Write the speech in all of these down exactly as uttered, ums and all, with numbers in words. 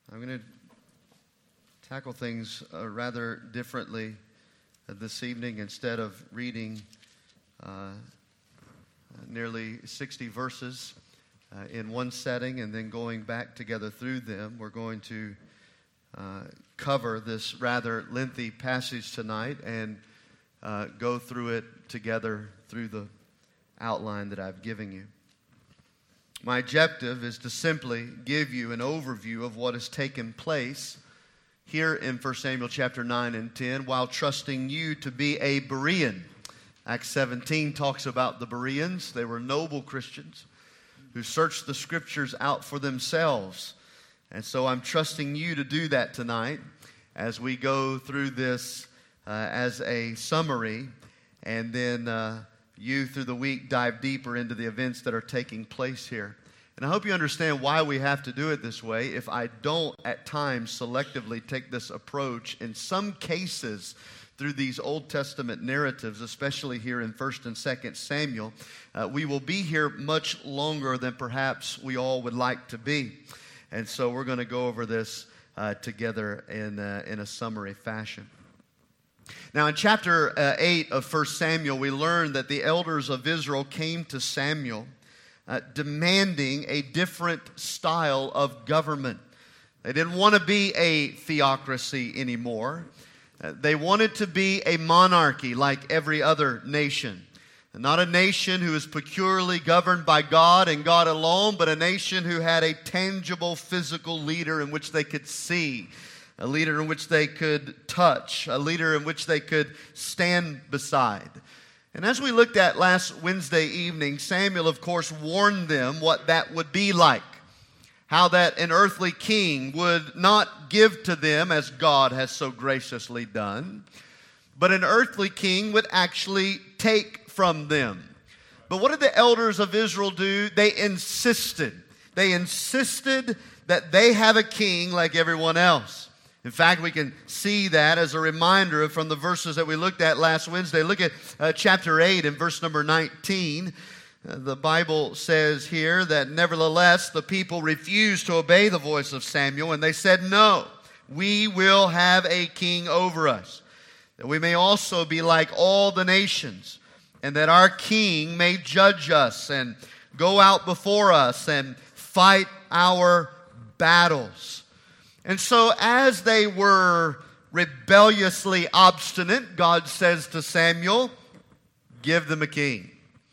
I'm going to tackle things uh, rather differently uh, this evening. Instead of reading uh, nearly sixty verses uh, in one setting and then going back together through them, we're going to uh, cover this rather lengthy passage tonight and uh, go through it together through the outline that I've given you. My objective is to simply give you an overview of what has taken place here in First Samuel chapter nine and ten while trusting you to be a Berean. Acts seventeen talks about the Bereans. They were noble Christians who searched the Scriptures out for themselves. And so I'm trusting you to do that tonight as we go through this uh, as a summary, and then uh, you through the week dive deeper into the events that are taking place here. And I hope you understand why we have to do it this way. If I don't at times selectively take this approach, in some cases through these Old Testament narratives, especially here in First and Second Samuel, uh, we will be here much longer than perhaps we all would like to be. And so we're going to go over this uh, together in, uh, in a summary fashion. Now, in chapter uh, eight of First Samuel, we learn that the elders of Israel came to Samuel uh, demanding a different style of government. They didn't want to be a theocracy anymore. Uh, they wanted to be a monarchy like every other nation. Not a nation who is peculiarly governed by God and God alone, but a nation who had a tangible physical leader in which they could see, a leader in which they could touch, a leader in which they could stand beside. And as we looked at last Wednesday evening, Samuel, of course, warned them what that would be like. How that an earthly king would not give to them as God has so graciously done, but an earthly king would actually take from them. But what did the elders of Israel do? They insisted. They insisted that they have a king like everyone else. In fact, we can see that as a reminder from the verses that we looked at last Wednesday. Look at uh, chapter eight and verse number nineteen. Uh, the Bible says here that nevertheless the people refused to obey the voice of Samuel, and they said, "No, we will have a king over us, that we may also be like all the nations, and that our king may judge us and go out before us and fight our battles." And so as they were rebelliously obstinate, God says to Samuel, give them a king.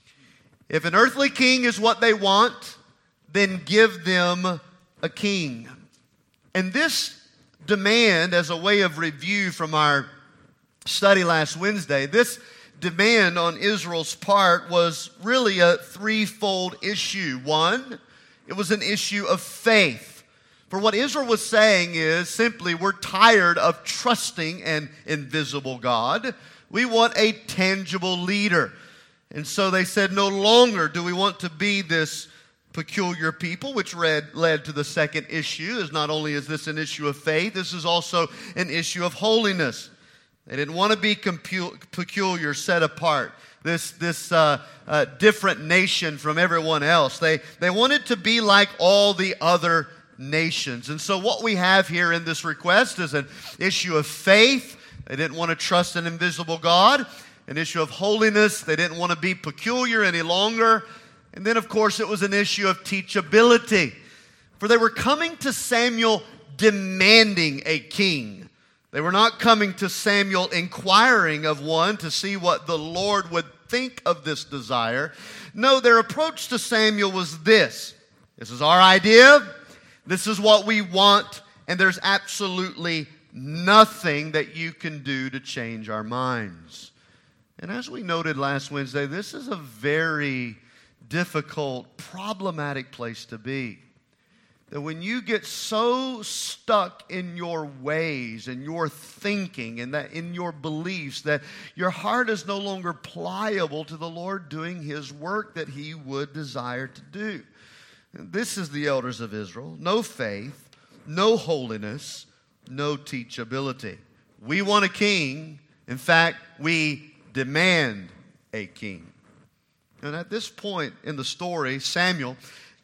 If an earthly king is what they want, then give them a king. And this demand, as a way of review from our study last Wednesday, this demand on Israel's part was really a threefold issue. One, it was an issue of faith. For what Israel was saying is simply, we're tired of trusting an invisible God. We want a tangible leader. And so they said, no longer do we want to be this peculiar people, which led, led to the second issue. Is not only is this an issue of faith, this is also an issue of holiness. They didn't want to be compu- peculiar, set apart, this, this uh, uh, different nation from everyone else. They, they wanted to be like all the other nations. And so what we have here in this request is an issue of faith. They didn't want to trust an invisible God. An issue of holiness. They didn't want to be peculiar any longer. And then, of course, it was an issue of teachability. For they were coming to Samuel demanding a king. They were not coming to Samuel inquiring of one to see what the Lord would think of this desire. No, their approach to Samuel was this. This is our idea. This is what we want. And there's absolutely nothing that you can do to change our minds. And as we noted last Wednesday, this is a very difficult, problematic place to be. That when you get so stuck in your ways and your thinking and that in your beliefs that your heart is no longer pliable to the Lord doing His work that He would desire to do. And this is the elders of Israel. No faith, no holiness, no teachability. We want a king. In fact, we demand a king. And at this point in the story, Samuel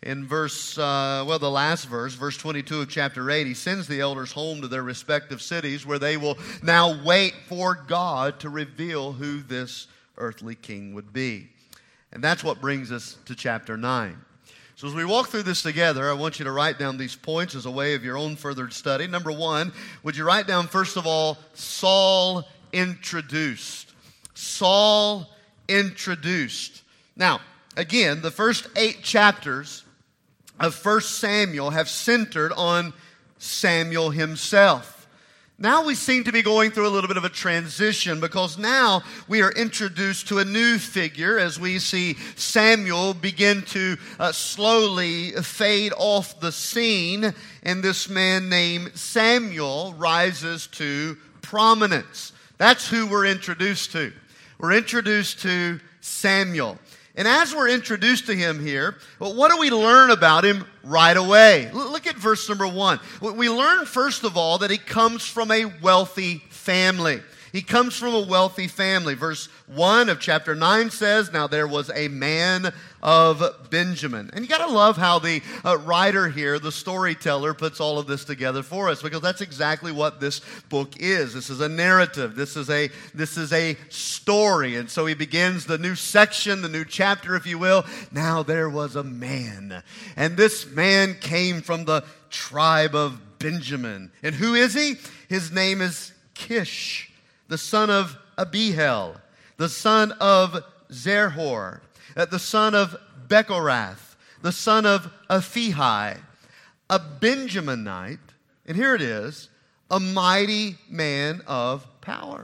In verse, uh, well, the last verse, verse twenty-two of chapter eight, he sends the elders home to their respective cities where they will now wait for God to reveal who this earthly king would be. And that's what brings us to chapter nine. So as we walk through this together, I want you to write down these points as a way of your own further study. Number one, would you write down, first of all, Saul introduced. Saul introduced. Now, again, the first eight chapters of First Samuel have centered on Samuel himself. Now we seem to be going through a little bit of a transition because now we are introduced to a new figure as we see Samuel begin to uh, slowly fade off the scene, and this man named Samuel rises to prominence. That's who we're introduced to. We're introduced to Samuel. And as we're introduced to him here, well, what do we learn about him right away? Look at verse number one. We learn, first of all, that he comes from a wealthy family. He comes from a wealthy family. Verse one of chapter nine says, "Now there was a man of Benjamin." And you got to love how the uh, writer here, the storyteller, puts all of this together for us, because that's exactly what this book is. This is a narrative. This is a this is a story. And so he begins the new section, the new chapter, if you will. Now there was a man, and this man came from the tribe of Benjamin. And who is he? His name is Kish, the son of Abihail, the son of Zerhor, the son of Bechorath, the son of Aphihai, a Benjaminite, and here it is, a mighty man of power.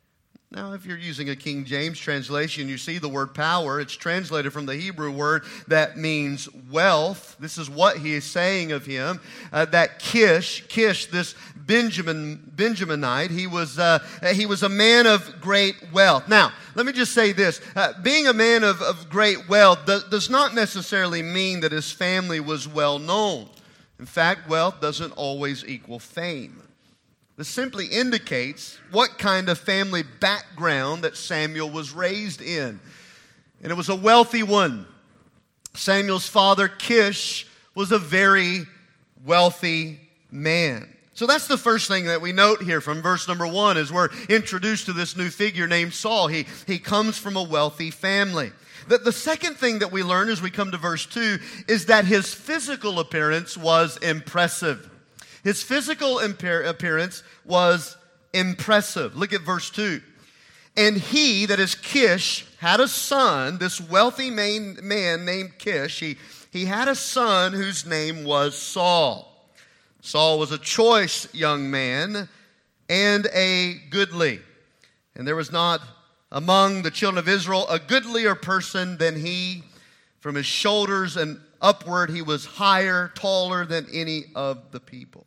Now, if you're using a King James translation, you see the word power. It's translated from the Hebrew word that means wealth. This is what he is saying of him. Uh, that Kish, Kish, this Benjamin, Benjaminite, he was, uh, he was a man of great wealth. Now, let me just say this. Uh, being a man of, of great wealth does, does not necessarily mean that his family was well known. In fact, wealth doesn't always equal fame. This simply indicates what kind of family background that Samuel was raised in. And it was a wealthy one. Samuel's father, Kish, was a very wealthy man. So that's the first thing that we note here from verse number one, as we're introduced to this new figure named Saul. He, he comes from a wealthy family. The, the second thing that we learn as we come to verse two is that his physical appearance was impressive. His physical appearance was impressive. Look at verse two. And he, that is Kish, had a son, this wealthy man, man named Kish. He, he had a son whose name was Saul. Saul was a choice young man and a goodly. And there was not among the children of Israel a goodlier person than he. From his shoulders and upward, he was higher, taller than any of the people.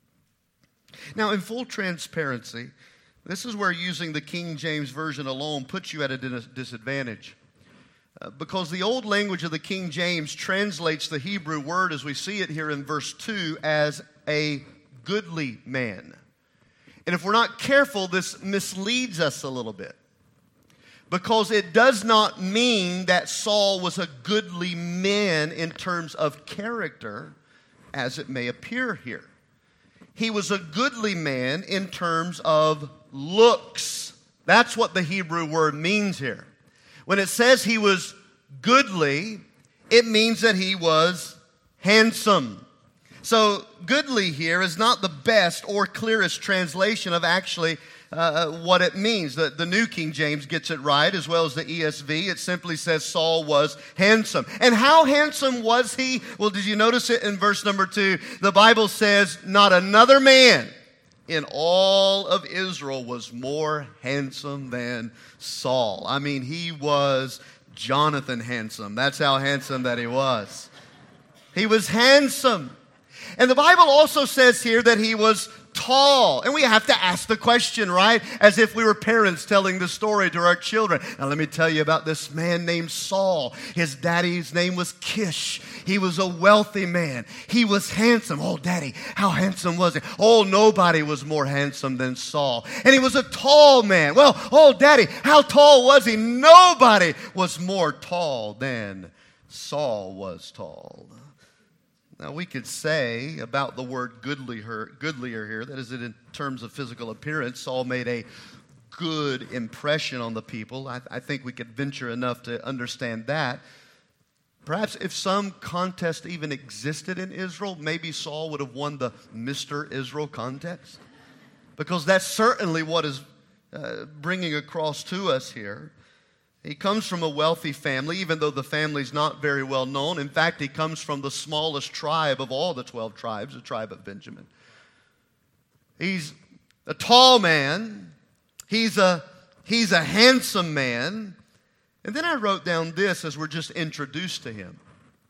Now, in full transparency, this is where using the King James Version alone puts you at a disadvantage. Uh, because the old language of the King James translates the Hebrew word, as we see it here in verse two, as a goodly man. And if we're not careful, this misleads us a little bit. Because it does not mean that Saul was a goodly man in terms of character, as it may appear here. He was a goodly man in terms of looks. That's what the Hebrew word means here. When it says he was goodly, it means that he was handsome. So goodly here is not the best or clearest translation of actually uh, what it means. The, the New King James gets it right, as well as the E S V. It simply says Saul was handsome. And how handsome was he? Well, did you notice it in verse number two? The Bible says, not another man in all of Israel was more handsome than Saul. I mean, he was Jonathan handsome. That's how handsome that he was. He was handsome. And the Bible also says here that he was tall. And we have to ask the question, right? As if we were parents telling the story to our children. Now let me tell you about this man named Saul. His daddy's name was Kish. He was a wealthy man. He was handsome. Oh, Daddy, how handsome was he? Oh, nobody was more handsome than Saul. And he was a tall man. Well, oh, Daddy, how tall was he? Nobody was more tall than Saul was tall. Now, we could say about the word goodlier, goodlier here, that is, in terms of physical appearance, Saul made a good impression on the people. I, I think we could venture enough to understand that. Perhaps if some contest even existed in Israel, maybe Saul would have won the Mister Israel contest. Because that's certainly what is uh, bringing across to us here. He comes from a wealthy family, even though the family's not very well known. In fact, he comes from the smallest tribe of all the twelve tribes, the tribe of Benjamin. He's a tall man. He's a, he's a handsome man. And then I wrote down this as we're just introduced to him.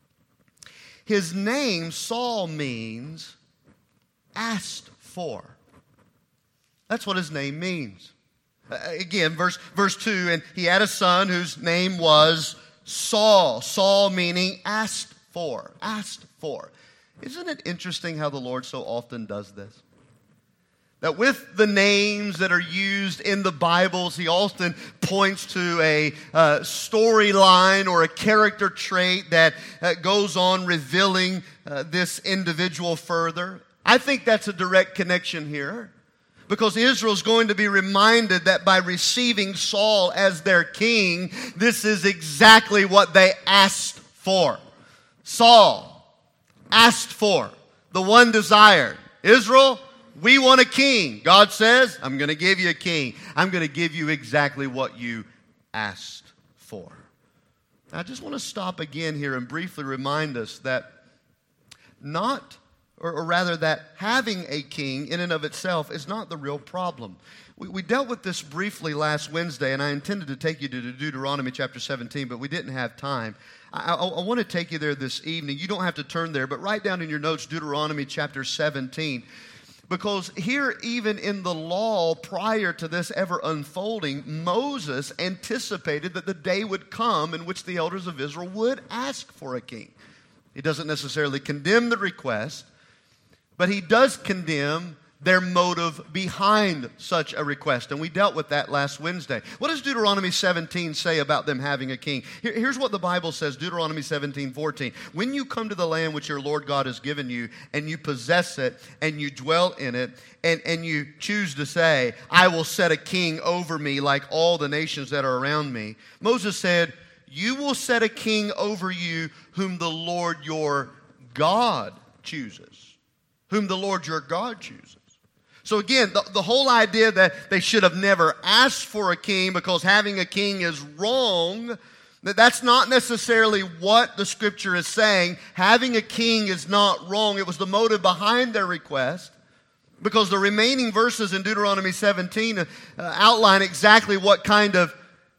His name, Saul, means asked for. That's what his name means. Uh, again, verse, verse two, and he had a son whose name was Saul. Saul meaning asked for, asked for. Isn't it interesting how the Lord so often does this? That with the names that are used in the Bibles, he often points to a uh, storyline or a character trait that uh, goes on revealing uh, this individual further. I think that's a direct connection here. Because Israel's going to be reminded that by receiving Saul as their king, this is exactly what they asked for. Saul asked for, the one desired. Israel, we want a king. God says, I'm going to give you a king. I'm going to give you exactly what you asked for. I just want to stop again here and briefly remind us that not Or, or rather that having a king in and of itself is not the real problem. We, we dealt with this briefly last Wednesday, and I intended to take you to Deuteronomy chapter seventeen, but we didn't have time. I, I, I want to take you there this evening. You don't have to turn there, but write down in your notes Deuteronomy chapter seventeen. Because here, even in the law prior to this ever unfolding, Moses anticipated that the day would come in which the elders of Israel would ask for a king. He doesn't necessarily condemn the request, but he does condemn their motive behind such a request. And we dealt with that last Wednesday. What does Deuteronomy seventeen say about them having a king? Here, here's what the Bible says, Deuteronomy seventeen fourteen. When you come to the land which your Lord God has given you, and you possess it, and you dwell in it, and, and you choose to say, I will set a king over me like all the nations that are around me. Moses said, you will set a king over you whom the Lord your God chooses. Whom the Lord your God chooses. So again, the, the whole idea that they should have never asked for a king because having a king is wrong, that that's not necessarily what the Scripture is saying. Having a king is not wrong. It was the motive behind their request. Because the remaining verses in Deuteronomy seventeen uh, outline exactly what kind of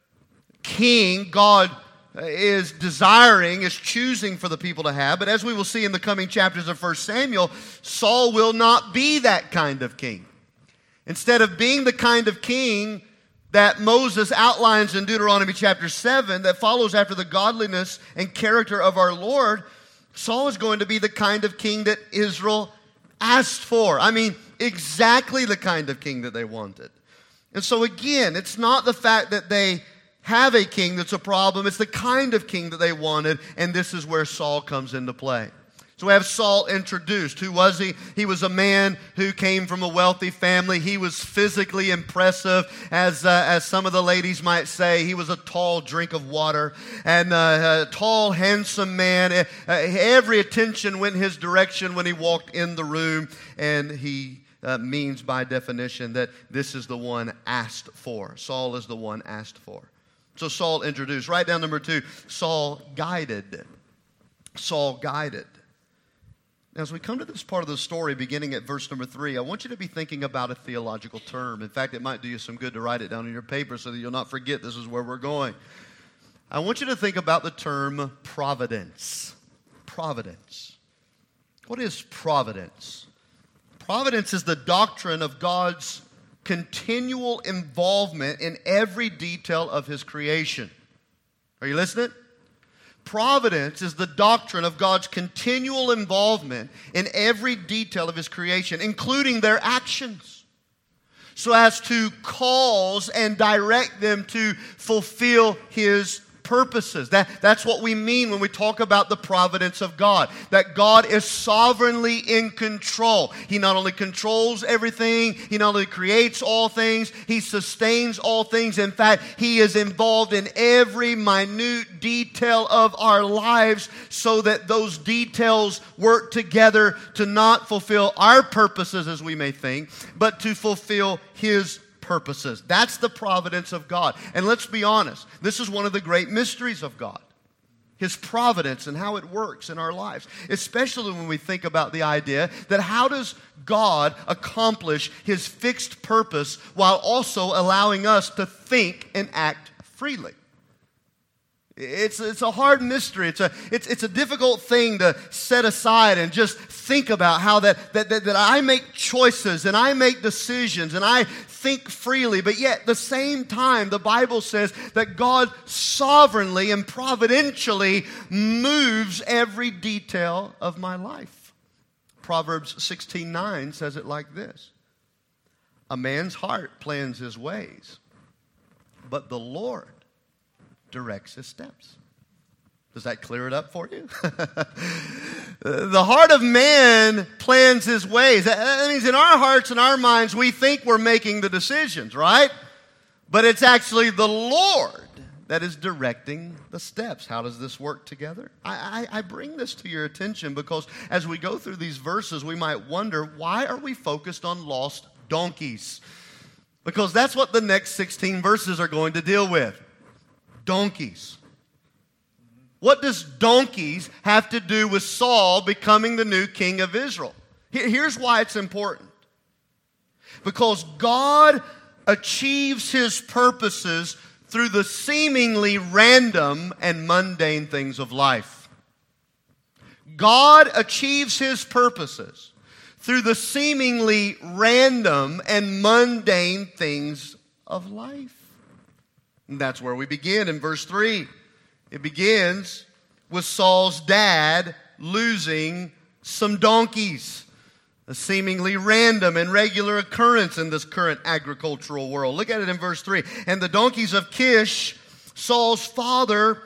king God is desiring, is choosing for the people to have. But as we will see in the coming chapters of First Samuel, Saul will not be that kind of king. Instead of being the kind of king that Moses outlines in Deuteronomy chapter seven that follows after the godliness and character of our Lord, Saul is going to be the kind of king that Israel asked for. I mean, exactly the kind of king that they wanted. And so again, it's not the fact that they have a king that's a problem. It's the kind of king that they wanted, and this is where Saul comes into play. So we have Saul introduced. Who was he? He was a man who came from a wealthy family. He was physically impressive, as uh, as some of the ladies might say. He was a tall drink of water, and uh, a tall, handsome man. Uh, every attention went his direction when he walked in the room, and he uh, means by definition that this is the one asked for. Saul is the one asked for. So Saul introduced. Write down number two, Saul guided. Saul guided. Now, as we come to this part of the story, beginning at verse number three, I want you to be thinking about a theological term. In fact, it might do you some good to write it down in your paper so that you'll not forget this is where we're going. I want you to think about the term providence. Providence. What is providence? Providence is the doctrine of God's continual involvement in every detail of His creation. Are you listening? Providence is the doctrine of God's continual involvement in every detail of His creation, including their actions, so as to cause and direct them to fulfill His purposes. That, that's what we mean when we talk about the providence of God. That God is sovereignly in control. He not only controls everything, He not only creates all things, He sustains all things. In fact, He is involved in every minute detail of our lives so that those details work together to not fulfill our purposes as we may think, but to fulfill His purposes. That's the providence of God. And let's be honest, this is one of the great mysteries of God. His providence and how it works in our lives. Especially when we think about the idea that how does God accomplish His fixed purpose while also allowing us to think and act freely? It's, it's a hard mystery. It's a, it's, it's a difficult thing to set aside and just think about how that, that, that, that I make choices and I make decisions and I think freely. But yet at the same time, the Bible says that God sovereignly and providentially moves every detail of my life. Proverbs sixteen nine says it like this. A man's heart plans his ways, but the Lord directs his steps. Does that clear it up for you? The heart of man plans his ways. That means in our hearts and our minds, we think we're making the decisions, right? But it's actually the Lord that is directing the steps. How does this work together? I, I, I bring this to your attention because as we go through these verses, we might wonder, why are we focused on lost donkeys? Because that's what the next sixteen verses are going to deal with. Donkeys. What does donkeys have to do with Saul becoming the new king of Israel? Here's why it's important. Because God achieves His purposes through the seemingly random and mundane things of life. God achieves His purposes through the seemingly random and mundane things of life. And that's where we begin in verse three. It begins with Saul's dad losing some donkeys. A seemingly random and regular occurrence in this current agricultural world. Look at it in verse three. And the donkeys of Kish, Saul's father,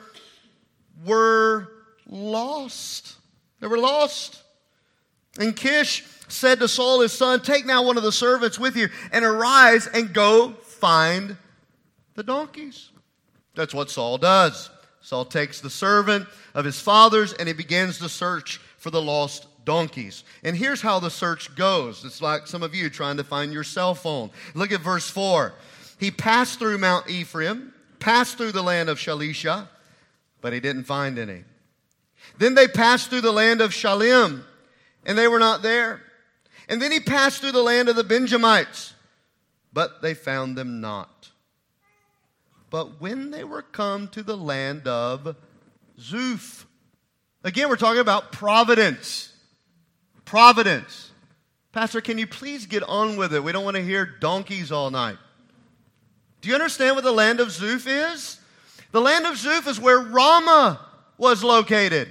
were lost. They were lost. And Kish said to Saul his son, take now one of the servants with you and arise and go find the donkeys. That's what Saul does. Saul takes the servant of his father's and he begins to search for the lost donkeys. And here's how the search goes. It's like some of you trying to find your cell phone. Look at verse four. He passed through Mount Ephraim, passed through the land of Shalisha, but he didn't find any. Then they passed through the land of Shalim, and they were not there. And then he passed through the land of the Benjamites, but they found them not. But when they were come to the land of Zuph, again, we're talking about providence. Providence. Pastor, can you please get on with it? We don't want to hear donkeys all night. Do you understand what the land of Zuph is? The land of Zuph is where Ramah was located.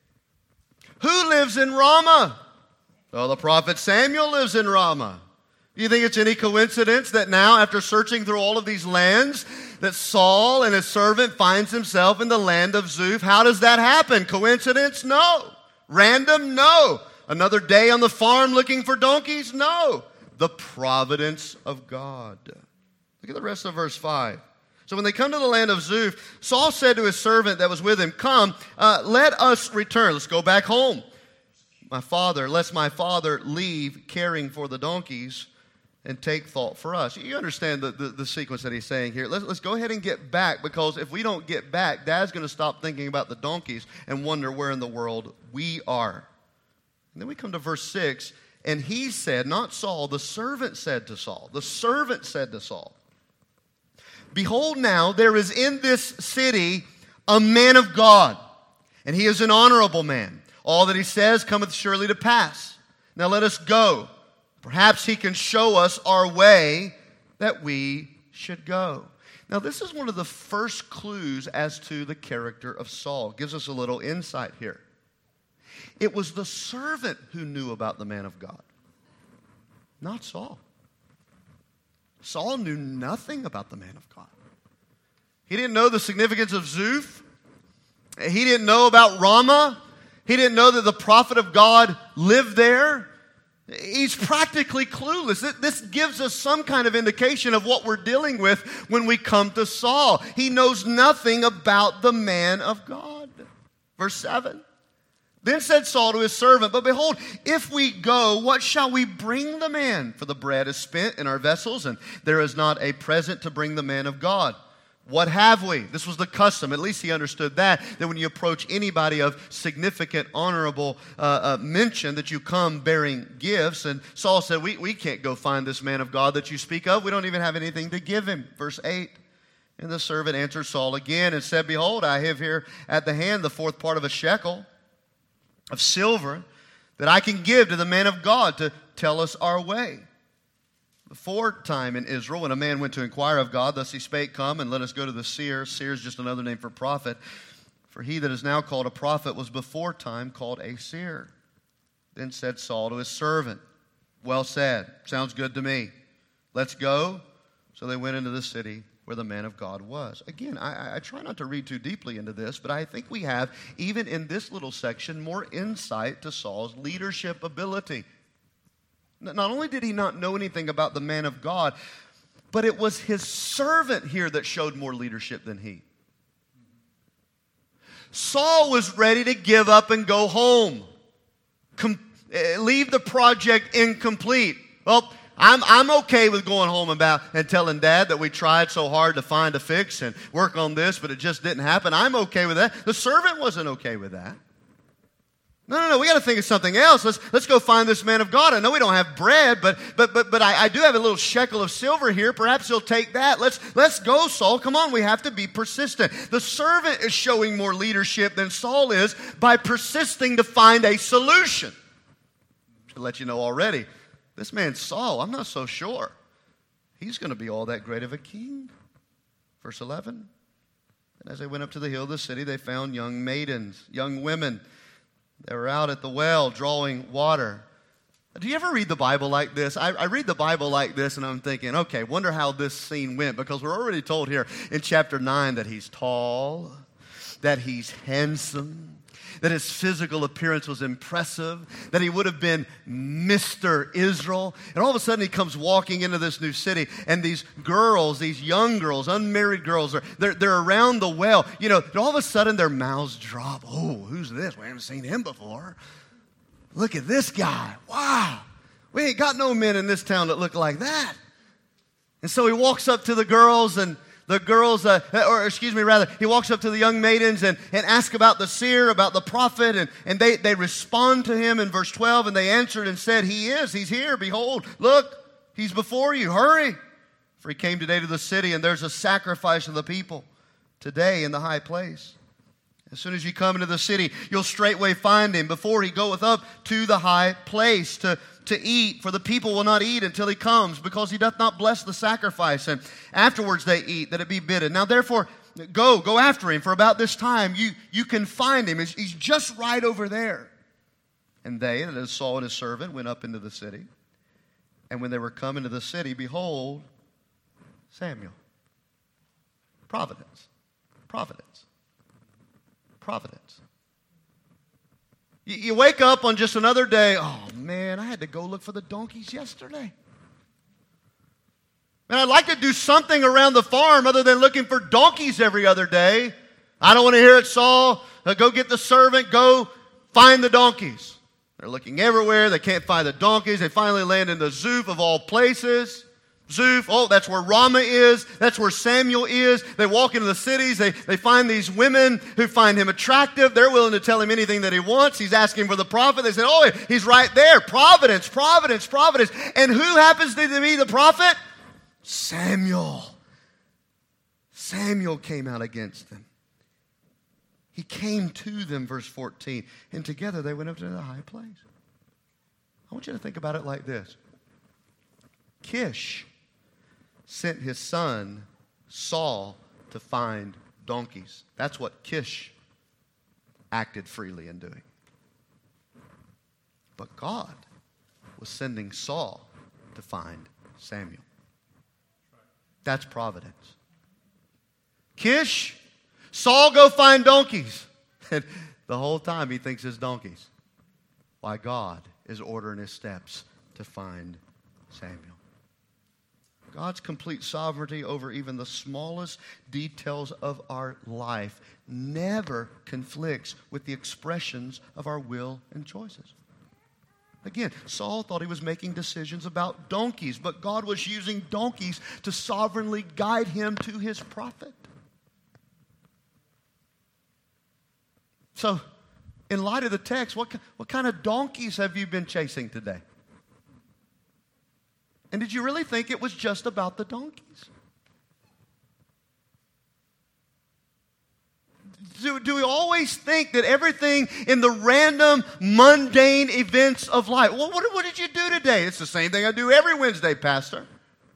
Who lives in Ramah? Well, the prophet Samuel lives in Ramah. Do you think it's any coincidence that now, after searching through all of these lands, that Saul and his servant finds himself in the land of Zuph? How does that happen? Coincidence? No. Random? No. Another day on the farm looking for donkeys? No. The providence of God. Look at the rest of verse five. So when they come to the land of Zuph, Saul said to his servant that was with him, come, uh, let us return. Let's go back home. My father, lest my father leave caring for the donkeys and take thought for us. You understand the, the, the sequence that he's saying here. Let's, let's go ahead and get back, because if we don't get back, Dad's going to stop thinking about the donkeys and wonder where in the world we are. And then we come to verse six, and he said, not Saul, the servant said to Saul, the servant said to Saul, behold now, there is in this city a man of God, and he is an honorable man. All that he says cometh surely to pass. Now let us go. Perhaps he can show us our way that we should go. Now, this is one of the first clues as to the character of Saul. It gives us a little insight here. It was the servant who knew about the man of God, not Saul. Saul knew nothing about the man of God. He didn't know the significance of Zuph. He didn't know about Ramah. He didn't know that the prophet of God lived there. He's practically clueless. This gives us some kind of indication of what we're dealing with when we come to Saul. He knows nothing about the man of God. Verse seven. Then said Saul to his servant, but behold, if we go, what shall we bring the man? For the bread is spent in our vessels, and there is not a present to bring the man of God. What have we? This was the custom. At least he understood that, that when you approach anybody of significant, honorable uh, uh, mention, that you come bearing gifts. And Saul said, we, we can't go find this man of God that you speak of. We don't even have anything to give him. Verse eight. And the servant answered Saul again and said, behold, I have here at the hand the fourth part of a shekel of silver that I can give to the man of God to tell us our way. Before time in Israel, when a man went to inquire of God, thus he spake, come and let us go to the seer. Seer is just another name for prophet. For he that is now called a prophet was before time called a seer. Then said Saul to his servant, well said, sounds good to me. Let's go. So they went into the city where the man of God was. Again, I, I try not to read too deeply into this, but I think we have, even in this little section, more insight to Saul's leadership ability. Not only did he not know anything about the man of God, but it was his servant here that showed more leadership than he. Saul was ready to give up and go home. Com- leave the project incomplete. Well, I'm, I'm okay with going home about and telling Dad that we tried so hard to find a fix and work on this, but it just didn't happen. I'm okay with that. The servant wasn't okay with that. No, no, no, we got to think of something else. Let's, let's go find this man of God. I know we don't have bread, but but but but I, I do have a little shekel of silver here. Perhaps he'll take that. Let's, let's go, Saul. Come on, we have to be persistent. The servant is showing more leadership than Saul is by persisting to find a solution. To let you know already, this man Saul, I'm not so sure he's going to be all that great of a king. Verse eleven. And as they went up to the hill of the city, they found young maidens, young women. They were out at the well drawing water. Do you ever read the Bible like this? I, I read the Bible like this and I'm thinking, okay, wonder how this scene went, because we're already told here in chapter nine that he's tall, that he's handsome, that his physical appearance was impressive, that he would have been Mister Israel. And all of a sudden he comes walking into this new city, and these girls, these young girls, unmarried girls, are they're, they're around the well. You know, all of a sudden their mouths drop. Oh, who's this? We haven't seen him before. Look at this guy. Wow. We ain't got no men in this town that look like that. And so he walks up to the girls, and the girls, uh, or excuse me, rather, he walks up to the young maidens and, and asks about the seer, about the prophet, and, and they, they respond to him in verse twelve, and they answered and said, he is, he's here, behold, look, he's before you, hurry. For he came today to the city, and there's a sacrifice of the people today in the high place. As soon as you come into the city, you'll straightway find him before he goeth up to the high place to, to eat. For the people will not eat until he comes, because he doth not bless the sacrifice. And afterwards they eat, that it be bidden. Now therefore, go, go after him. For about this time you, you can find him. He's, he's just right over there. And they, that is Saul and his servant, went up into the city. And when they were come into the city, behold, Samuel. Providence. Providence. Providence. You, you wake up on just another day. Oh, man, I had to go look for the donkeys yesterday. And I'd like to do something around the farm other than looking for donkeys every other day. I don't want to hear it, Saul. Uh, go get the servant. Go find the donkeys. They're looking everywhere. They can't find the donkeys. They finally land in the Zuph of all places. Zuph, oh, that's where Ramah is. That's where Samuel is. They walk into the cities. They, they find these women who find him attractive. They're willing to tell him anything that he wants. He's asking for the prophet. They say, oh, he's right there. Providence, Providence, Providence. And who happens to be the prophet? Samuel. Samuel came out against them. He came to them, verse fourteen. And together they went up to the high place. I want you to think about it like this. Kish sent his son Saul to find donkeys. That's what Kish acted freely in doing. But God was sending Saul to find Samuel. That's providence. Kish, Saul, go find donkeys. And the whole time he thinks it's donkeys. Why, God is ordering his steps to find Samuel. God's complete sovereignty over even the smallest details of our life never conflicts with the expressions of our will and choices. Again, Saul thought he was making decisions about donkeys, but God was using donkeys to sovereignly guide him to his prophet. So, in light of the text, what, what kind of donkeys have you been chasing today? And did you really think it was just about the donkeys? Do, do we always think that everything in the random, mundane events of life? Well, what, what did you do today? It's the same thing I do every Wednesday, Pastor.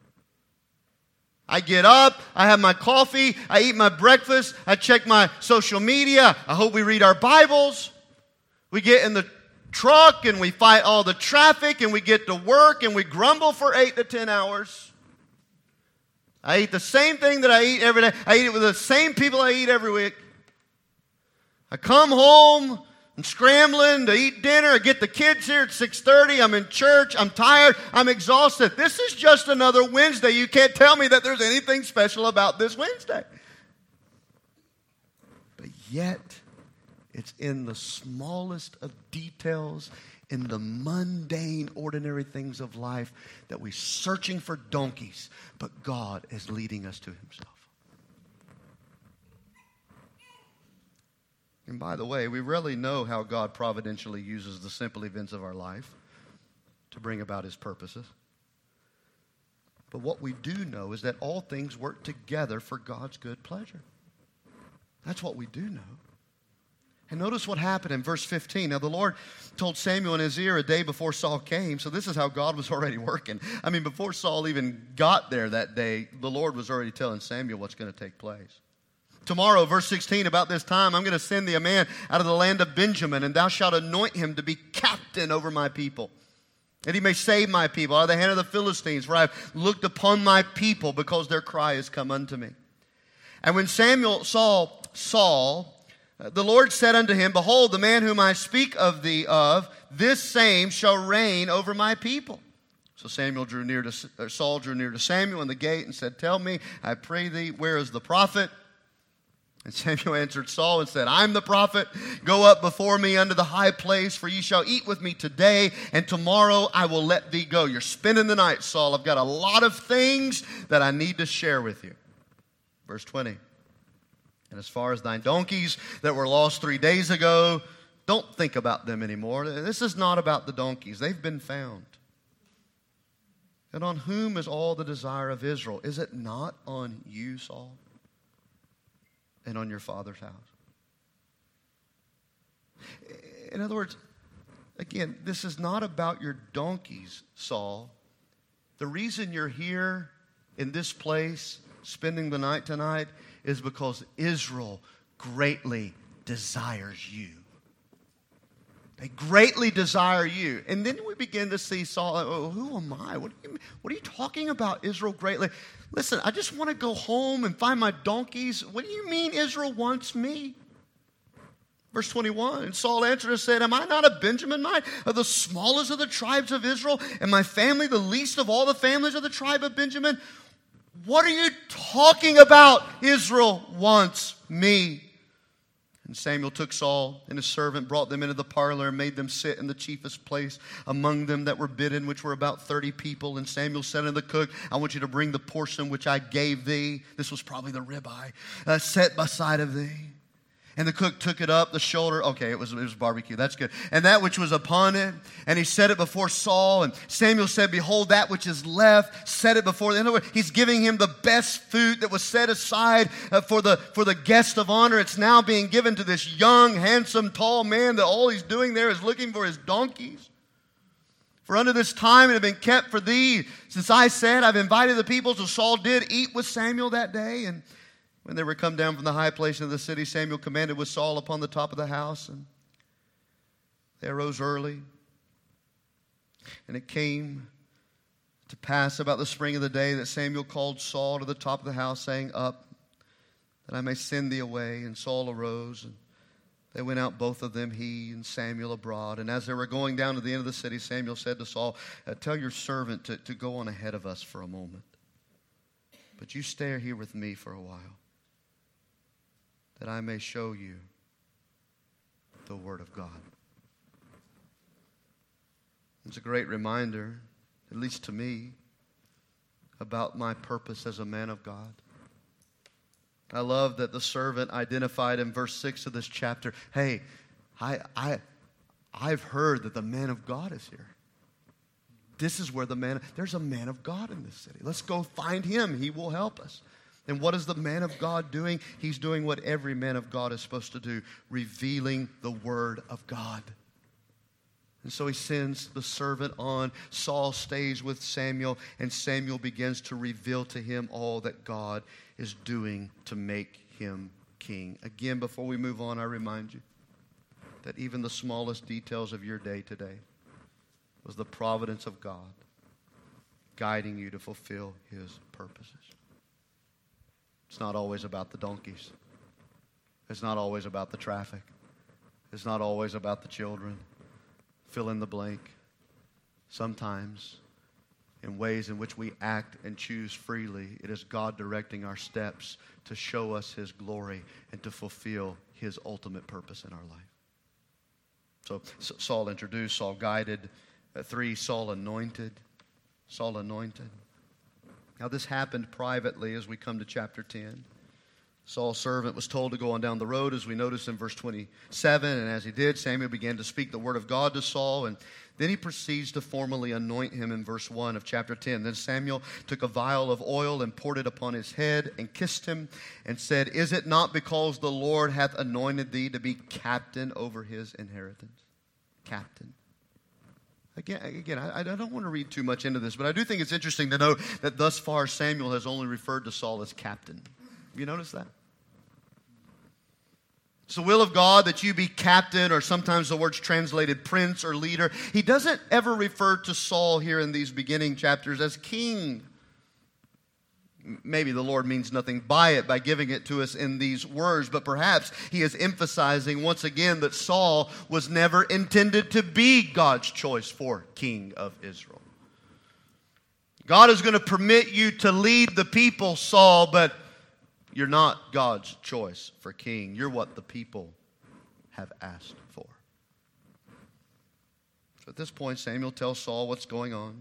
I get up, I have my coffee, I eat my breakfast, I check my social media, I hope we read our Bibles. We get in the truck and we fight all the traffic and we get to work and we grumble for eight to ten hours. I eat the same thing that I eat every day. I eat it with the same people I eat every week. I come home, I'm scrambling to eat dinner. I get the kids here at six thirty. I'm in church. I'm tired. I'm exhausted. This is just another Wednesday. You can't tell me that there's anything special about this Wednesday. But yet, it's in the smallest of details, in the mundane, ordinary things of life that we're searching for donkeys, but God is leading us to himself. And by the way, we rarely know how God providentially uses the simple events of our life to bring about his purposes. But what we do know is that all things work together for God's good pleasure. That's what we do know. And notice what happened in verse fifteen. Now the Lord told Samuel in his ear a day before Saul came. So this is how God was already working. I mean, before Saul even got there that day, the Lord was already telling Samuel what's going to take place. Tomorrow, verse sixteen, about this time, I'm going to send thee a man out of the land of Benjamin, and thou shalt anoint him to be captain over my people, that he may save my people out of the hand of the Philistines, for I have looked upon my people, because their cry has come unto me. And when Samuel saw Saul, the Lord said unto him, Behold, the man whom I speak of thee of, this same shall reign over my people. So Samuel drew near to, or Saul drew near to Samuel in the gate and said, Tell me, I pray thee, where is the prophet? And Samuel answered Saul and said, I'm the prophet. Go up before me unto the high place, for ye shall eat with me today, and tomorrow I will let thee go. You're spending the night, Saul. I've got a lot of things that I need to share with you. Verse twenty. And as far as thine donkeys that were lost three days ago, don't think about them anymore. This is not about the donkeys. They've been found. And on whom is all the desire of Israel? Is it not on you, Saul? And on your father's house. In other words, again, this is not about your donkeys, Saul. The reason you're here in this place, spending the night tonight, is because Israel greatly desires you. They greatly desire you. And then we begin to see Saul, oh, who am I? What are you, what are you talking about, Israel greatly? Listen, I just want to go home and find my donkeys. What do you mean Israel wants me? Verse twenty-one, and Saul answered and said, Am I not a Benjaminite, of the smallest of the tribes of Israel, and my family the least of all the families of the tribe of Benjamin? What are you talking about? Israel wants me. And Samuel took Saul and his servant, brought them into the parlor, and made them sit in the chiefest place among them that were bidden, which were about thirty people. And Samuel said unto the cook, I want you to bring the portion which I gave thee. This was probably the ribeye, uh, set by side of thee. And the cook took it up, the shoulder. Okay, it was, it was barbecue. That's good. And that which was upon it. And he set it before Saul. And Samuel said, Behold, that which is left, set it before. In other words, he's giving him the best food that was set aside uh, for the for the guest of honor. It's now being given to this young, handsome, tall man that all he's doing there is looking for his donkeys. For unto this time it had been kept for thee. Since I said, I've invited the people. So Saul did eat with Samuel that day. And when they were come down from the high place of the city, Samuel commanded with Saul upon the top of the house. And they arose early. And it came to pass about the spring of the day that Samuel called Saul to the top of the house, saying, Up, that I may send thee away. And Saul arose, and they went out, both of them, he and Samuel, abroad. And as they were going down to the end of the city, Samuel said to Saul, uh, tell your servant to, to go on ahead of us for a moment. But you stay here with me for a while, that I may show you the word of God. It's a great reminder, at least to me, about my purpose as a man of God. I love that the servant identified in verse six of this chapter, hey, I, I, I've heard that the man of God is here. This is where the man, there's a man of God in this city. Let's go find him. He will help us. And what is the man of God doing? He's doing what every man of God is supposed to do, revealing the word of God. And so he sends the servant on. Saul stays with Samuel, and Samuel begins to reveal to him all that God is doing to make him king. Again, before we move on, I remind you that even the smallest details of your day today was the providence of God guiding you to fulfill his purposes. It's not always about the donkeys. It's not always about the traffic. It's not always about the children. Fill in the blank. Sometimes, in ways in which we act and choose freely, it is God directing our steps to show us his glory and to fulfill his ultimate purpose in our life. So Saul introduced, Saul guided. Uh, three, Saul anointed. Saul anointed. Now this happened privately as we come to chapter ten. Saul's servant was told to go on down the road, as we notice in verse twenty-seven. And as he did, Samuel began to speak the word of God to Saul. And then he proceeds to formally anoint him in verse one of chapter ten. Then Samuel took a vial of oil and poured it upon his head and kissed him and said, is it not because the Lord hath anointed thee to be captain over his inheritance? Captain. Again, again, I, I don't want to read too much into this, but I do think it's interesting to note that thus far Samuel has only referred to Saul as captain. Have you noticed that? It's the will of God that you be captain, or sometimes the word's translated prince or leader. He doesn't ever refer to Saul here in these beginning chapters as king. Maybe the Lord means nothing by it, by giving it to us in these words, but perhaps he is emphasizing once again that Saul was never intended to be God's choice for king of Israel. God is going to permit you to lead the people, Saul, but you're not God's choice for king. You're what the people have asked for. So at this point, Samuel tells Saul what's going on.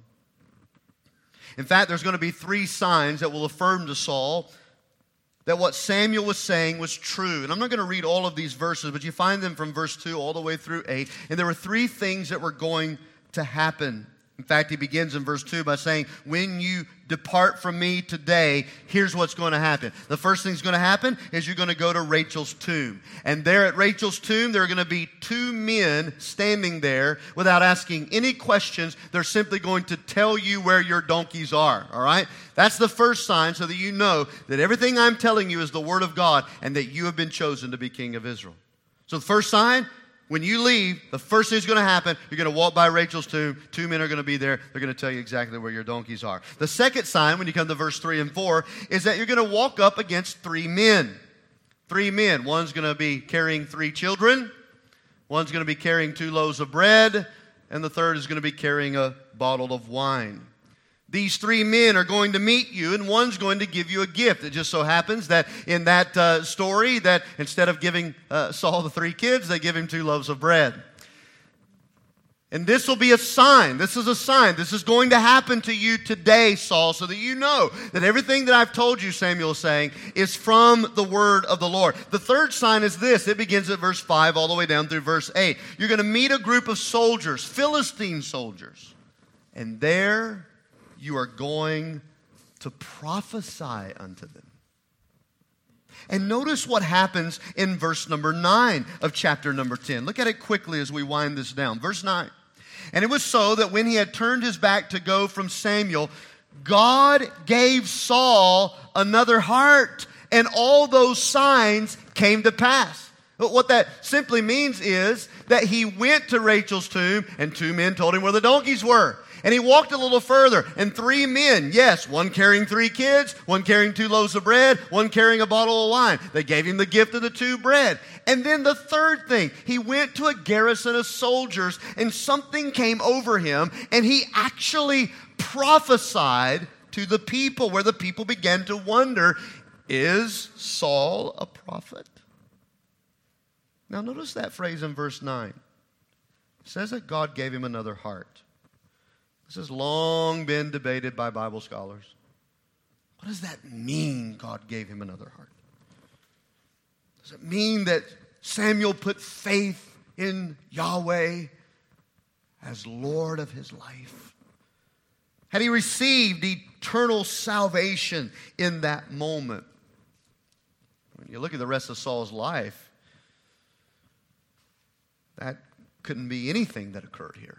In fact, there's going to be three signs that will affirm to Saul that what Samuel was saying was true. And I'm not going to read all of these verses, but you find them from verse two all the way through eight. And there were three things that were going to happen. In fact, he begins in verse two by saying, when you depart from me today, here's what's going to happen. The first thing that's going to happen is you're going to go to Rachel's tomb. And there at Rachel's tomb, there are going to be two men standing there without asking any questions. They're simply going to tell you where your donkeys are, all right? That's the first sign, so that you know that everything I'm telling you is the word of God and that you have been chosen to be king of Israel. So the first sign, when you leave, the first thing that's going to happen, you're going to walk by Rachel's tomb. Two men are going to be there. They're going to tell you exactly where your donkeys are. The second sign, when you come to verse three and four, is that you're going to walk up against three men. Three men. One's going to be carrying three children. One's going to be carrying two loaves of bread. And the third is going to be carrying a bottle of wine. These three men are going to meet you, and one's going to give you a gift. It just so happens that in that uh, story, that instead of giving uh, Saul the three kids, they give him two loaves of bread. And this will be a sign. This is a sign. This is going to happen to you today, Saul, so that you know that everything that I've told you, Samuel is saying, is from the word of the Lord. The third sign is this. It begins at verse five all the way down through verse eight. You're going to meet a group of soldiers, Philistine soldiers. And there you are going to prophesy unto them. And notice what happens in verse number nine of chapter number ten. Look at it quickly as we wind this down. Verse nine. And it was so that when he had turned his back to go from Samuel, God gave Saul another heart, and all those signs came to pass. But what that simply means is that he went to Rachel's tomb, and two men told him where the donkeys were. And he walked a little further, and three men, yes, one carrying three kids, one carrying two loaves of bread, one carrying a bottle of wine. They gave him the gift of the two bread. And then the third thing, he went to a garrison of soldiers, and something came over him, and he actually prophesied to the people, where the people began to wonder, is Saul a prophet? Now notice that phrase in verse nine. It says that God gave him another heart. This has long been debated by Bible scholars. What does that mean, God gave him another heart? Does it mean that Samuel put faith in Yahweh as Lord of his life? Had he received eternal salvation in that moment? When you look at the rest of Saul's life, that couldn't be anything that occurred here.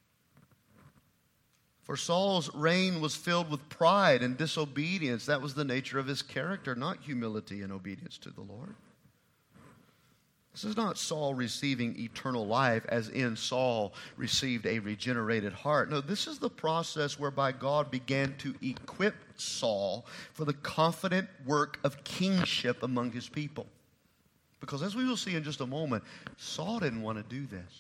For Saul's reign was filled with pride and disobedience. That was the nature of his character, not humility and obedience to the Lord. This is not Saul receiving eternal life, as in Saul received a regenerated heart. No, this is the process whereby God began to equip Saul for the confident work of kingship among his people. Because as we will see in just a moment, Saul didn't want to do this.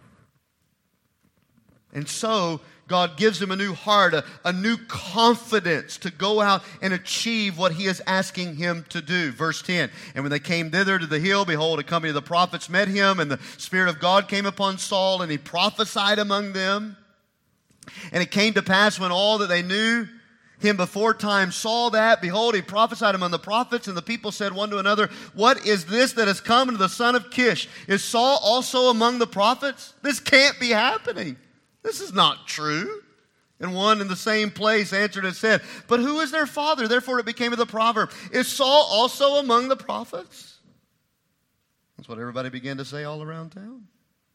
And so, God gives him a new heart, a, a new confidence to go out and achieve what he is asking him to do. Verse ten, and when they came thither to the hill, behold, a company of the prophets met him, and the Spirit of God came upon Saul, and he prophesied among them. And it came to pass when all that they knew him before time saw that, behold, he prophesied among the prophets, and the people said one to another, what is this that has come to the son of Kish? Is Saul also among the prophets? This can't be happening. This is not true. And one in the same place answered and said, but who is their father? Therefore it became of the proverb, is Saul also among the prophets? That's what everybody began to say all around town.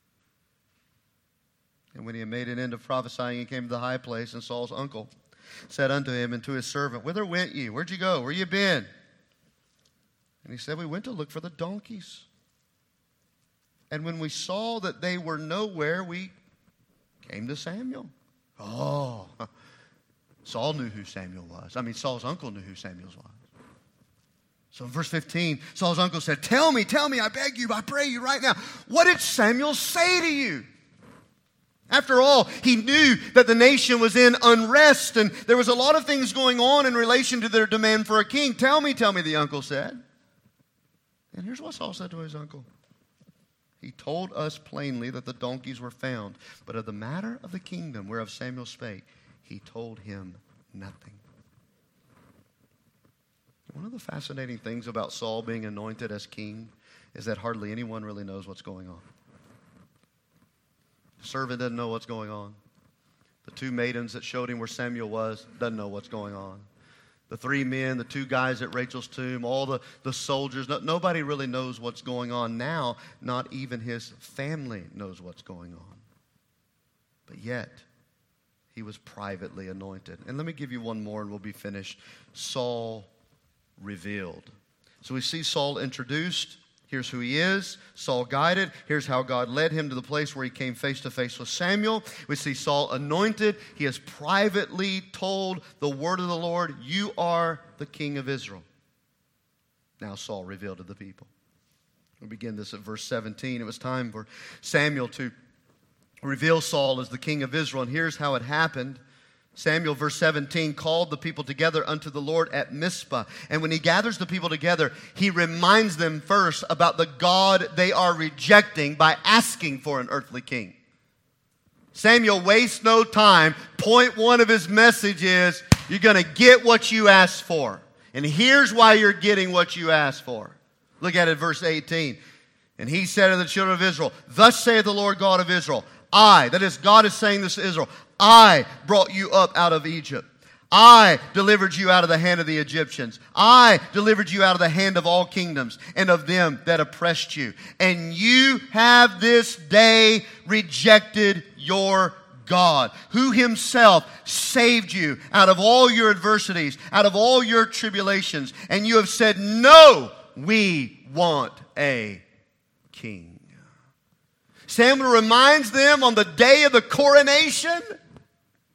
And when he had made an end of prophesying, he came to the high place, and Saul's uncle said unto him and to his servant, whither went ye? Where'd you go? Where you been? And he said, we went to look for the donkeys. And when we saw that they were nowhere, we came to Samuel. Oh, Saul knew who Samuel was. I mean, Saul's uncle knew who Samuel was. So in verse fifteen, Saul's uncle said, tell me, tell me, I beg you, I pray you right now, what did Samuel say to you? After all, he knew that the nation was in unrest, and there was a lot of things going on in relation to their demand for a king. Tell me, tell me, the uncle said. And here's what Saul said to his uncle. He told us plainly that the donkeys were found, but of the matter of the kingdom whereof Samuel spake, he told him nothing. One of the fascinating things about Saul being anointed as king is that hardly anyone really knows what's going on. The servant doesn't know what's going on. The two maidens that showed him where Samuel was doesn't know what's going on. The three men, the two guys at Rachel's tomb, all the, the soldiers, no, nobody really knows what's going on now. Not even his family knows what's going on. But yet, he was privately anointed. And let me give you one more and we'll be finished. Saul revealed. So we see Saul introduced. Here's who he is. Saul guided. Here's how God led him to the place where he came face to face with Samuel. We see Saul anointed. He has privately told the word of the Lord, you are the king of Israel. Now Saul revealed to the people. We begin this at verse seventeen. It was time for Samuel to reveal Saul as the king of Israel. And here's how it happened. Samuel, verse seventeen, called the people together unto the Lord at Mizpah. And when he gathers the people together, he reminds them first about the God they are rejecting by asking for an earthly king. Samuel wastes no time. Point one of his message is, you're going to get what you asked for. And here's why you're getting what you asked for. Look at it, verse eighteen. And he said to the children of Israel, thus saith the Lord God of Israel, I, that is, God is saying this to Israel, I brought you up out of Egypt. I delivered you out of the hand of the Egyptians. I delivered you out of the hand of all kingdoms and of them that oppressed you. And you have this day rejected your God, who himself saved you out of all your adversities, out of all your tribulations. And you have said, no, we want a king. Samuel reminds them on the day of the coronation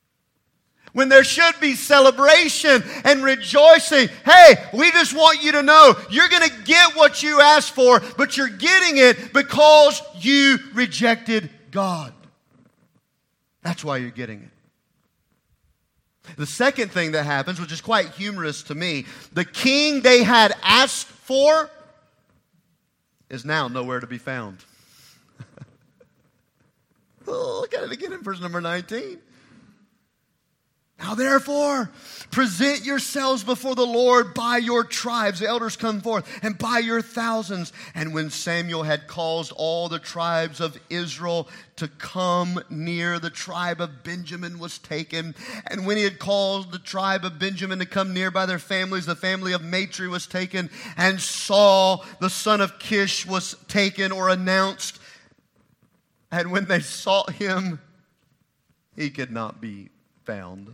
when there should be celebration and rejoicing. Hey, we just want you to know you're going to get what you asked for, but you're getting it because you rejected God. That's why you're getting it. The second thing that happens, which is quite humorous to me, the king they had asked for is now nowhere to be found. Oh, look at it again in verse number nineteen. Now therefore, present yourselves before the Lord by your tribes. The elders come forth, and by your thousands. And when Samuel had caused all the tribes of Israel to come near, the tribe of Benjamin was taken. And when he had caused the tribe of Benjamin to come near by their families, the family of Matri was taken. And Saul, the son of Kish, was taken or announced. And when they sought him, he could not be found.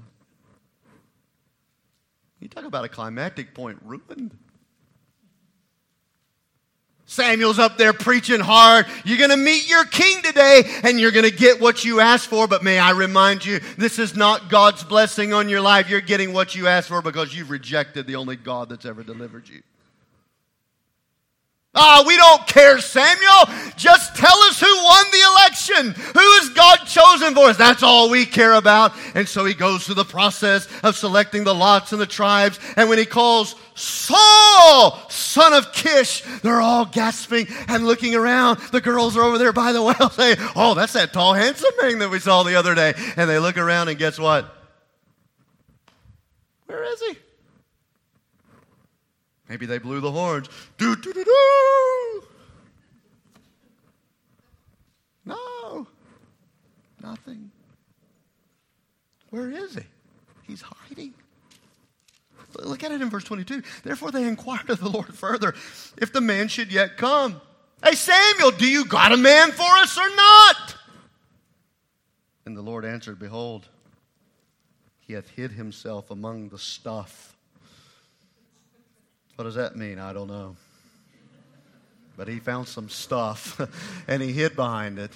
You talk about a climactic point ruined. Samuel's up there preaching hard. You're going to meet your king today, and you're going to get what you asked for. But may I remind you, this is not God's blessing on your life. You're getting what you asked for because you've rejected the only God that's ever delivered you. Ah, we don't care, Samuel. Just tell us who won the election. Who is God chosen for us? That's all we care about. And so he goes through the process of selecting the lots and the tribes. And when he calls Saul, son of Kish, they're all gasping and looking around. The girls are over there by the well saying, oh, that's that tall, handsome thing that we saw the other day. And they look around and guess what? Where is he? Maybe they blew the horns. Do, do, do, do. No. Nothing. Where is he? He's hiding. Look at it in verse twenty-two. Therefore they inquired of the Lord further if the man should yet come. Hey, Samuel, do you got a man for us or not? And the Lord answered, behold, he hath hid himself among the stuff. What does that mean? I don't know. But he found some stuff and he hid behind it.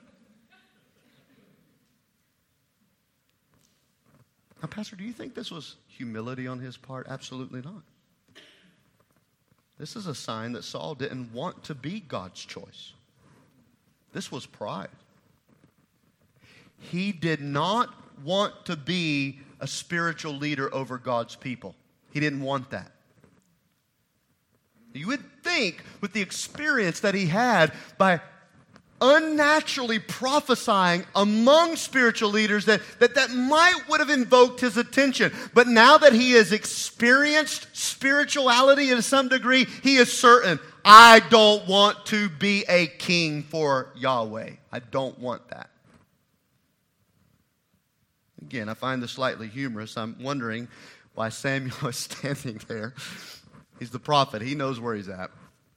Now, Pastor, do you think this was humility on his part? Absolutely not. This is a sign that Saul didn't want to be God's choice. This was pride. He did not want to be a spiritual leader over God's people. He didn't want that. You would think with the experience that he had by unnaturally prophesying among spiritual leaders that, that that might would have invoked his attention. But now that he has experienced spirituality to some degree, he is certain, I don't want to be a king for Yahweh. I don't want that. Again, I find this slightly humorous. I'm wondering why Samuel is standing there. He's the prophet. He knows where he's at.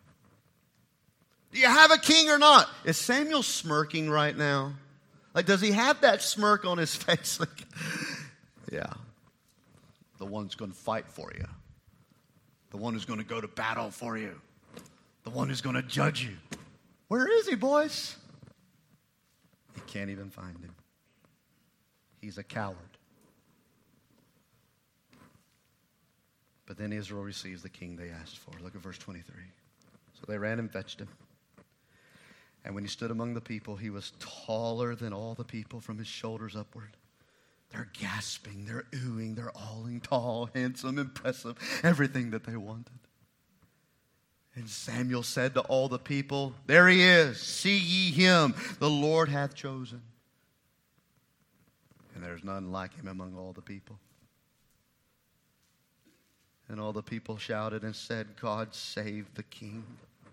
Do you have a king or not? Is Samuel smirking right now? Like, does he have that smirk on his face? Like, yeah. The one who's going to fight for you. The one who's going to go to battle for you. The one who's going to judge you. Where is he, boys? You can't even find him. He's a coward. But then Israel receives the king they asked for. Look at verse twenty-three. So they ran and fetched him. And when he stood among the people, he was taller than all the people from his shoulders upward. They're gasping, they're oohing, they're awing, tall, handsome, impressive, everything that they wanted. And Samuel said to all the people, there he is, see ye him, the Lord hath chosen. And there's none like him among all the people. And all the people shouted and said, God save the king.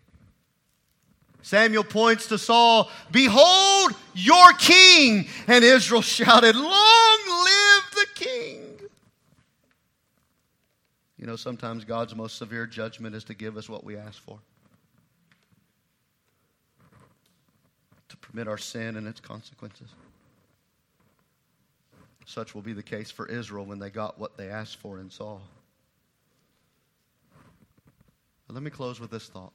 Samuel points to Saul, behold your king. And Israel shouted, long live the king. You know, sometimes God's most severe judgment is to give us what we ask for. To permit our sin and its consequences. Such will be the case for Israel when they got what they asked for in Saul. But let me close with this thought.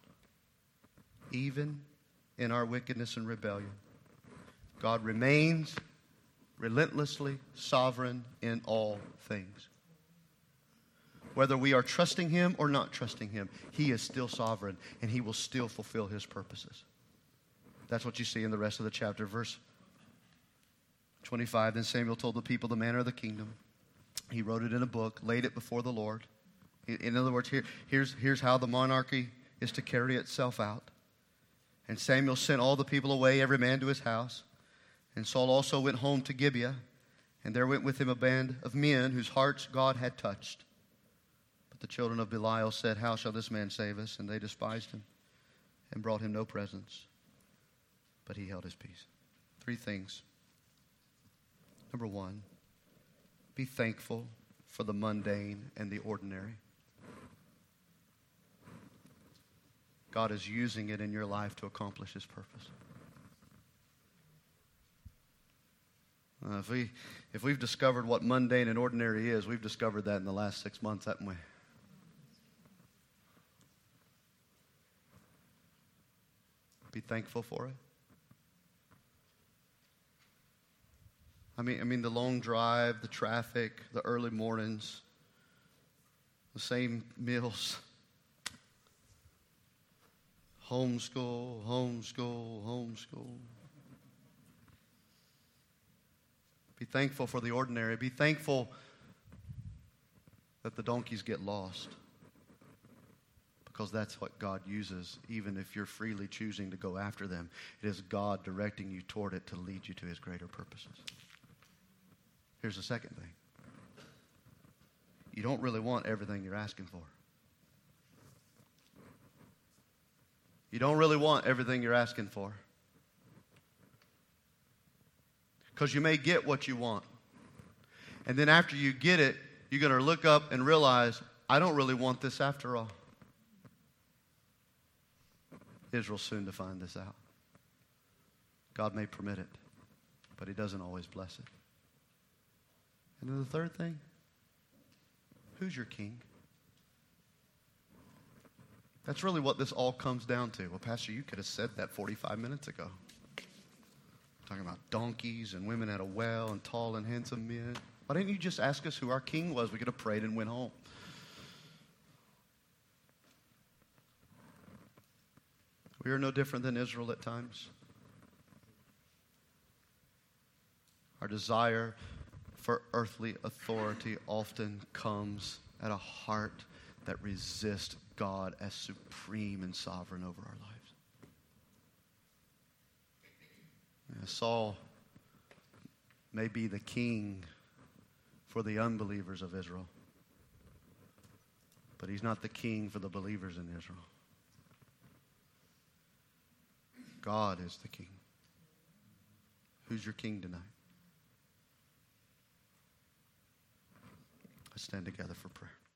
Even in our wickedness and rebellion, God remains relentlessly sovereign in all things. Whether we are trusting Him or not trusting Him, He is still sovereign, and He will still fulfill His purposes. That's what you see in the rest of the chapter. Verse twenty-five, then Samuel told the people the manner of the kingdom. He wrote it in a book, laid it before the Lord. In other words, here, here's, here's how the monarchy is to carry itself out. And Samuel sent all the people away, every man to his house. And Saul also went home to Gibeah, and there went with him a band of men whose hearts God had touched. But the children of Belial said, how shall this man save us? And they despised him and brought him no presents. But he held his peace. Three things. Number one, be thankful for the mundane and the ordinary. God is using it in your life to accomplish His purpose. Uh, if, we, if we've discovered what mundane and ordinary is, we've discovered that in the last six months, haven't we? Be thankful for it. I mean, I mean the long drive, the traffic, the early mornings, the same meals. Homeschool, homeschool, homeschool. Be thankful for the ordinary. Be thankful that the donkeys get lost. Because that's what God uses, even if you're freely choosing to go after them. It is God directing you toward it to lead you to His greater purposes. Here's the second thing. You don't really want everything you're asking for. You don't really want everything you're asking for. Because you may get what you want. And then after you get it, you're going to look up and realize, I don't really want this after all. Israel's soon to find this out. God may permit it, but He doesn't always bless it. And then the third thing, who's your king? That's really what this all comes down to. Well, Pastor, you could have said that forty-five minutes ago. Talking about donkeys and women at a well and tall and handsome men. Why didn't you just ask us who our king was? We could have prayed and went home. We are no different than Israel at times. Our desire for earthly authority often comes at a heart that resists God as supreme and sovereign over our lives. Yeah, Saul may be the king for the unbelievers of Israel, but he's not the king for the believers in Israel. God is the king. Who's your king tonight? Let's stand together for prayer.